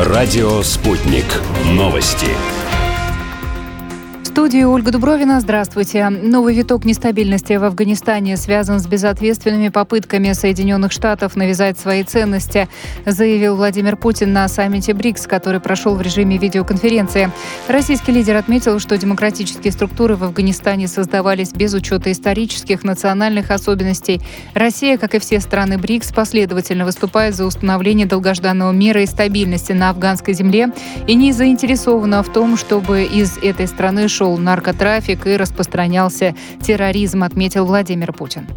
Радио «Спутник». Новости. В студии Ольга Дубровина. Здравствуйте. Новый виток нестабильности в Афганистане связан с безответственными попытками Соединенных Штатов навязать свои ценности, заявил Владимир Путин на саммите БРИКС, который прошел в режиме видеоконференции. Российский лидер отметил, что демократические структуры в Афганистане создавались без учета исторических, национальных особенностей. Россия, как и все страны БРИКС, последовательно выступает за установление долгожданного мира и стабильности на афганской земле и не заинтересована в том, чтобы из этой страны шел наркотрафик и распространялся терроризм, отметил Владимир Путин.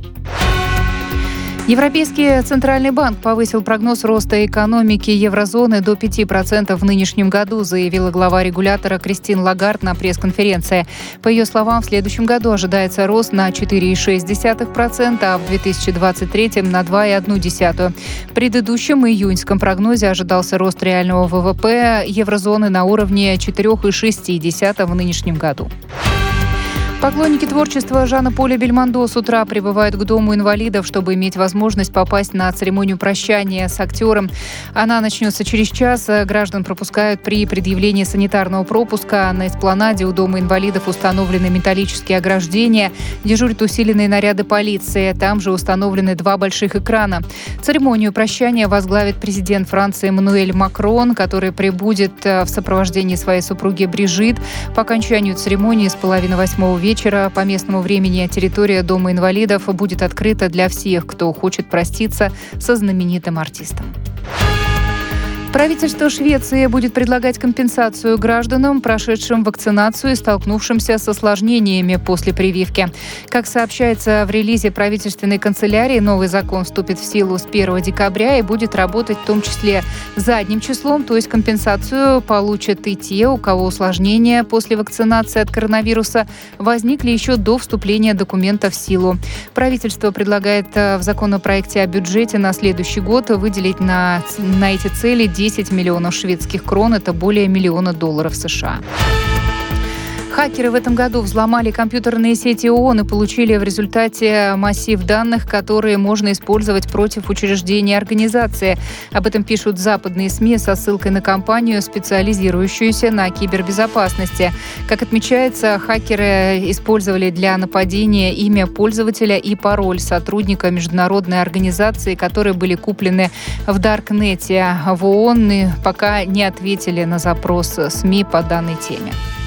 Европейский Центральный банк повысил прогноз роста экономики еврозоны до 5% в нынешнем году, заявила глава регулятора Кристин Лагард на пресс-конференции. По ее словам, в следующем году ожидается рост на 4,6%, а в 2023 на 2,1%. В предыдущем июньском прогнозе ожидался рост реального ВВП еврозоны на уровне 4,6% в нынешнем году. Поклонники творчества Жана-Поля Бельмондо с утра прибывают к Дому инвалидов, чтобы иметь возможность попасть на церемонию прощания с актером. Она начнется через час. Граждан пропускают при предъявлении санитарного пропуска. На эспланаде у Дома инвалидов установлены металлические ограждения. Дежурят усиленные наряды полиции. Там же установлены 2 больших экрана. Церемонию прощания возглавит президент Франции Эммануэль Макрон, который прибудет в сопровождении своей супруги Брижит. По окончанию церемонии с 7:30 вечера по местному времени территория Дома инвалидов будет открыта для всех, кто хочет проститься со знаменитым артистом. Правительство Швеции будет предлагать компенсацию гражданам, прошедшим вакцинацию и столкнувшимся с осложнениями после прививки. Как сообщается в релизе правительственной канцелярии, новый закон вступит в силу с 1 декабря и будет работать в том числе задним числом, то есть компенсацию получат и те, у кого осложнения после вакцинации от коронавируса возникли еще до вступления документа в силу. Правительство предлагает в законопроекте о бюджете на следующий год выделить на эти цели 10 миллионов шведских крон, это более $1 миллиона США. Хакеры в этом году взломали компьютерные сети ООН и получили в результате массив данных, которые можно использовать против учреждений организации. Об этом пишут западные СМИ со ссылкой на компанию, специализирующуюся на кибербезопасности. Как отмечается, хакеры использовали для нападения имя пользователя и пароль сотрудника международной организации, которые были куплены в Даркнете. В ООН пока не ответили на запрос СМИ по данной теме.